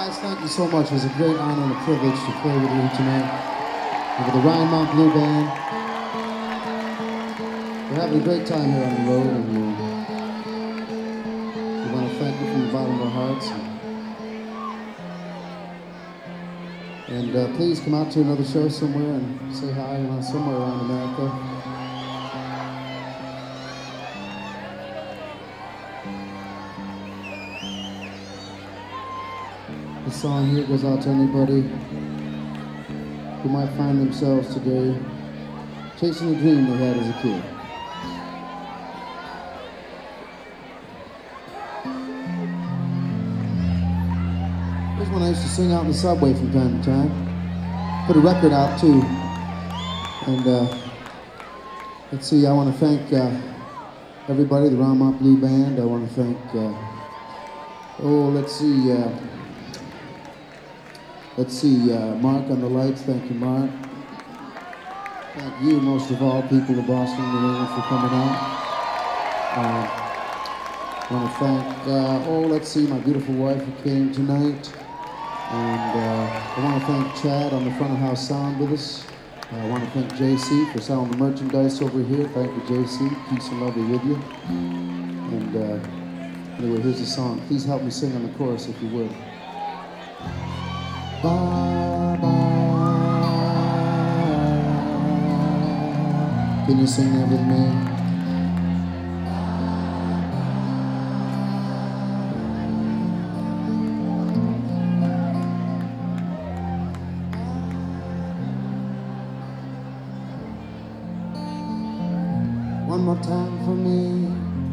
Guys, thank you so much. It was a great honor and a privilege to play with you tonight. And with the Rhinemont Blue Band. We're having a great time here on the road, and we want to thank you from the bottom of our hearts. And please come out to another show somewhere and say hi, somewhere around America. This song here goes out to anybody who might find themselves today chasing a dream they had as a kid. Here's one I used to sing out in the subway from time to time. Put a record out too. And let's see, I want to thank everybody, the Rhinemont Blue Band. I want to thank, let's see, Mark on the lights. Thank you, Mark. Thank you, most of all, people of Boston, New England, for coming out. I want to thank, let's see, my beautiful wife who came tonight. And I want to thank Chad on the front of house sound with us. I want to thank JC for selling the merchandise over here. Thank you, JC. Peace and love be with you. And anyway, here's the song. Please help me sing on the chorus if you would. Bye bye. Can you sing that with me? One more time for me.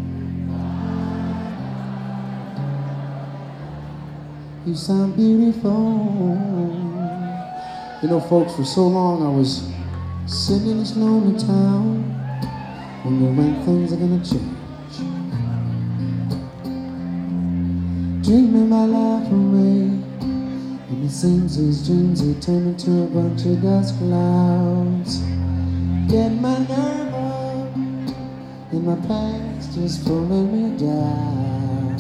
You sound beautiful. You know, folks, for so long I was sitting in this lonely town, wondering when things are gonna change. Dreaming my life away, and it seems these dreams they turn into a bunch of dust clouds. Get my nerve up, and my past just pulling me down.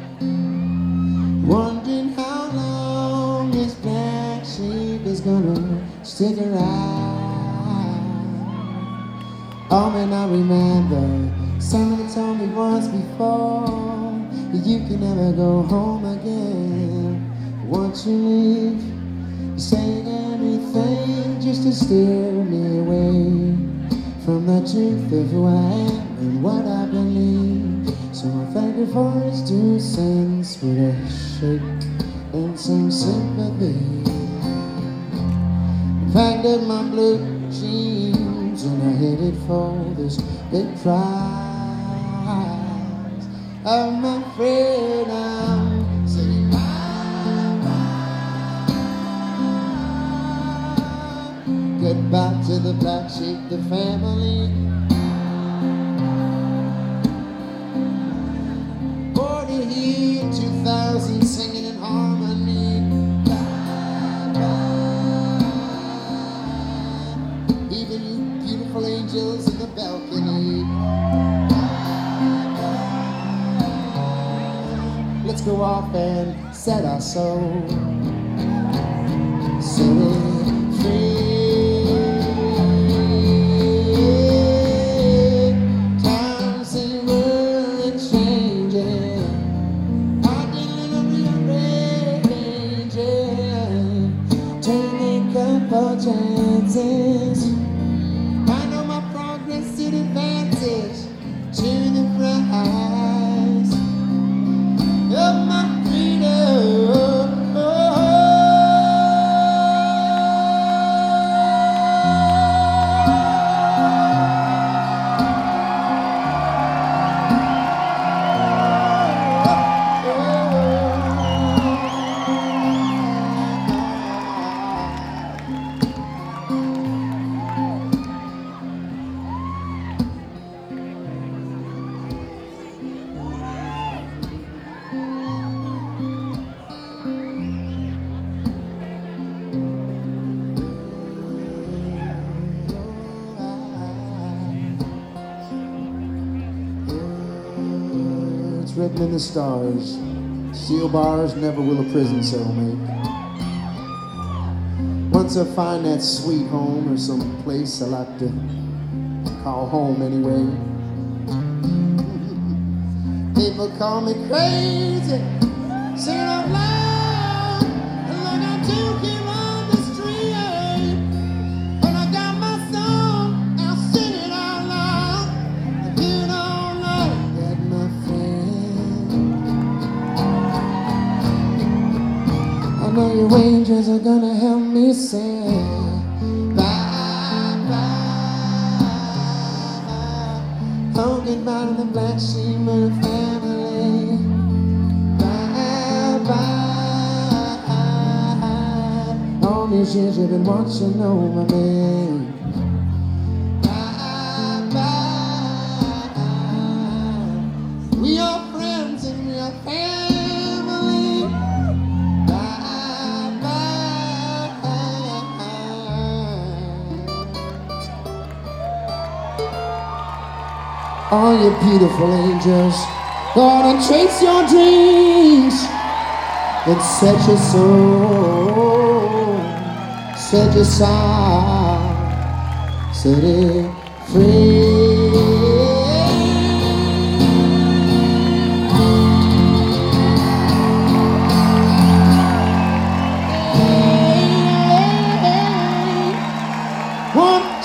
Wondering how long this black sheep is gonna stick around. Oh man, I remember someone told me once before that you can never go home again. Once you leave, you're saying everything just to steer me away from the truth of who I am and what I believe. So I thank you for his 2 cents with a shake and some sympathy. Packed my blue jeans and I headed for this big prize. I'm afraid I'm saying bye-bye. Goodbye to the black sheep, the family. 40 years, 2000, singing in harmony. Even you beautiful angels in the balcony. Let's go off and set our soul, set it free. Times in the world are changing. I did a little rearranging, taking a couple chances. I know my progress did advantage to the prize of my freedom. Written in the stars, Steel bars never will a prison cell make. Once I find that sweet home, or some place I like to call home anyway. People call me crazy, singing out loud, and like I do keep on the street. But I got my song, I'll sing it out loud. If you don't like that, my friend, I know your angels are gonna help me sing. Bye, bye. Talking about the black sheep and the family. Bye, bye. All these years you've been watching over me. Bye, bye. We are friends and we are family. Bye, bye. All you beautiful angels, go on and chase your dreams and set your soul, set your soul, set it free.